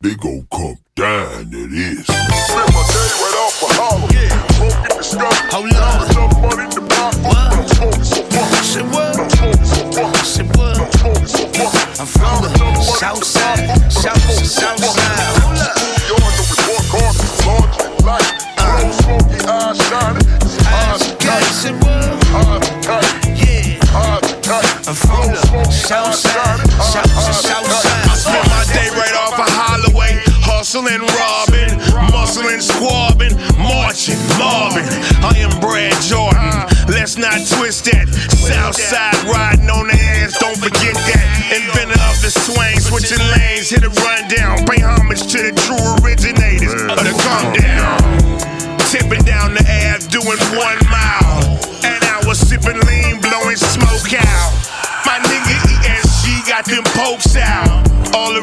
they gon' come down to this. Spend my day right off for Harlem. Smoking the skunk. Hold on. Enough money to buy. I'm smoking so fuck. Shit, what? I'm smoking so fuck. Shit, what? I'm smoking so fuck. I'm from the south side. South side. Hold up. Y'all know we work hard, large and light. Blow smoky, eyes shining. Eyes tight. Shit, what? Eyes tight. Yeah. Eyes tight. I'm from the south side. South side. I spend my day right off of Holloway, hustling, robbing, muscling, squabbing, marching, mobbing. I am Brad Jordan, let's not twist that. Southside riding on the ass, don't forget that. Inventor of the swing, switching lanes, hit a rundown. Pay homage to the true originators of the come down. Tipping down the Ave, doing 1 mile. And I was sipping lean, blowing smoke out. My nigga ESG got them pokes out. All